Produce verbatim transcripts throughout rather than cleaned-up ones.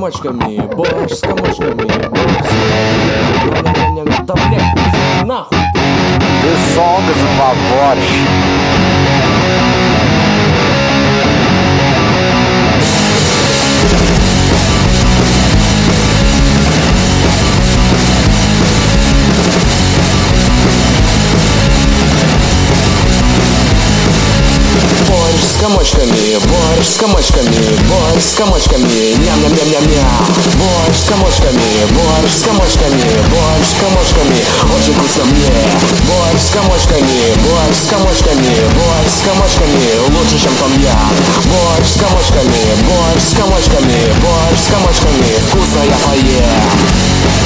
комочками, борщ с комочками, борщ с комочками. Да, блядь, нахуй. This song is about борщ. Борщ с комочками, борщ с комочками, борщ с комочками, ням-ням-ням-ням-ням. Борщ с комочками, борщ с комочками, борщ с комочками, очень вкусно мне. Борщ с комочками, борщ с комочками, борщ с комочками, лучше, чем том-ям. Борщ с комочками, борщ с комочками, борщ с комочками, вкусно я поем.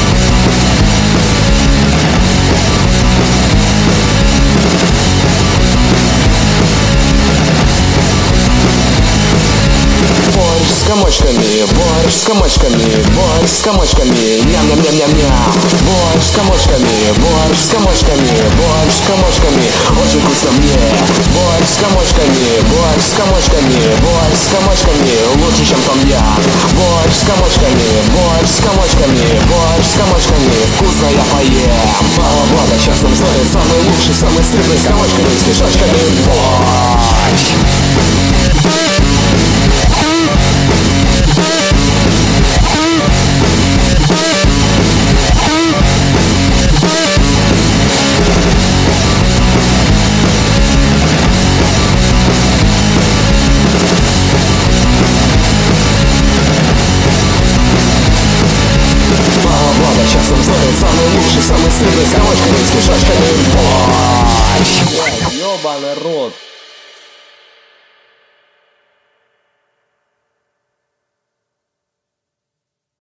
Борщ с комочками, борщ с комочками, борщ с комочками, ням-ням-ням-ням-ням. Борщ с комочками, борщ с комочками, борщ с комочками, очень вкусно мне. Борщ с комочками, борщ с комочками, борщ с комочками, лучше, чем том-ям. Борщ с комочками, борщ с комочками, борщ с комочками, вкусно я поем. Мало блага, честным знает, самый лучший, самый сытный, с комочками, с кишочками. Борщ. Часом знает самый лучший, самый сытный, с комочками, с кишочками.